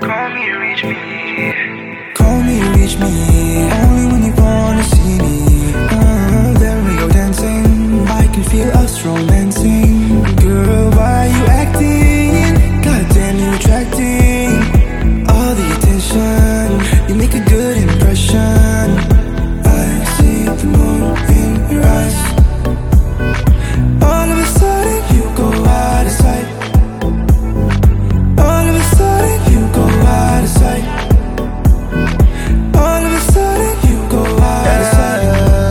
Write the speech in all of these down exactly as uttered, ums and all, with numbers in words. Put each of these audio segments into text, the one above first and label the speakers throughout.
Speaker 1: Call me, reach me.
Speaker 2: Call me, reach me. Only when you wanna see me. uh, There we go dancing. I can feel us romancing. Girl, why you acting? Goddamn, you attracting. All the attention, you make a good impression. I see the moon in your eyes. All of a sudden you go out of sight. All of a sudden you go out of sight. All of a sudden you go out of sight.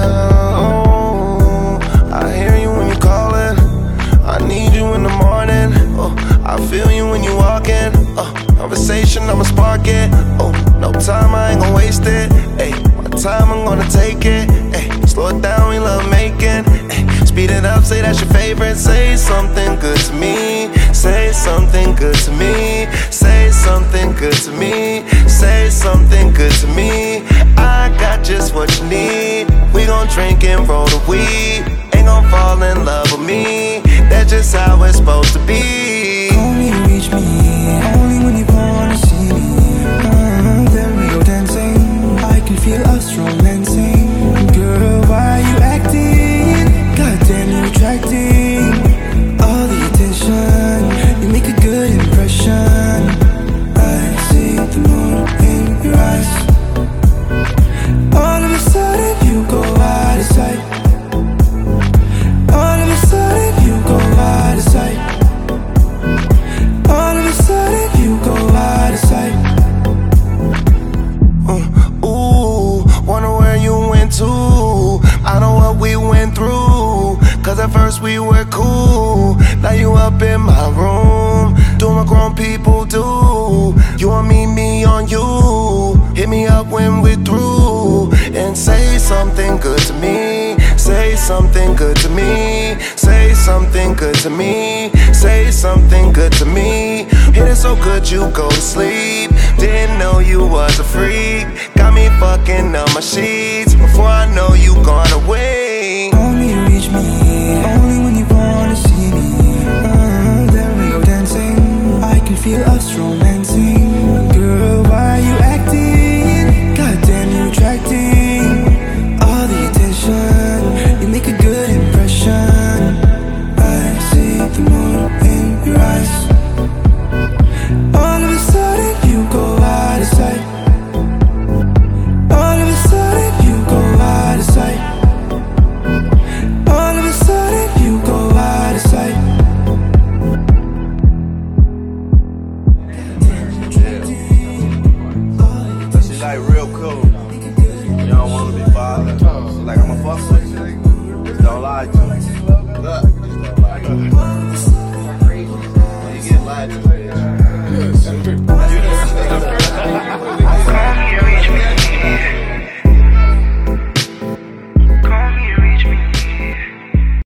Speaker 3: Oh, I hear you when you calling. I need you in the morning. Oh, I feel you when you walking. Oh, conversation, I'ma spark it. Oh, no time, I ain't gon' waste it. Ay, my time, I'm gonna take it. Ay, slow it down, we love making. Ay, speed it up, say that's your favorite. Say something good to me. Say something good to me. Say something good to me. Say something good to me. I got just what you need. We gon' drink and roll the weed. Ain't gon' fall in love with me. That's just how it's supposed to be.
Speaker 2: Call me, reach me. Only when you wanna see me. uh, There we go dancing. I can feel us romancing. Girl, why you acting? Goddamn, you attracting. All the attention, you make a good impression. I see the moon in your eyes. All of a sudden you go out of sight. All of a sudden you go out of sight. All of a sudden you go out of sight.
Speaker 3: Uh, ooh, wonder where you went to. I know what we went through. Cause at first we were cool. Now you up in my room, doing what grown people do. You want me, me on you. Hit me up when we're through. And say something good to me. Say something good to me. Say something good to me. Say something good to me. Hit it so good you go to sleep. Didn't know you was a freak. Got me fucking on my sheets before I know you gone away.
Speaker 2: Only reach me. Only when you wanna see me. uh, There we go dancing. I can feel us romancing. Girl, why you acting? Goddamn, you attracting. All the attention, you make a good impression. I see the moon in your eyes. All of a sudden you go out of sight. All of a sudden you go out of sight. All of a sudden you go out of sight.
Speaker 4: But she like real cool. You don't wanna be bothered. She like I'ma fuck with you. Just don't lie to me.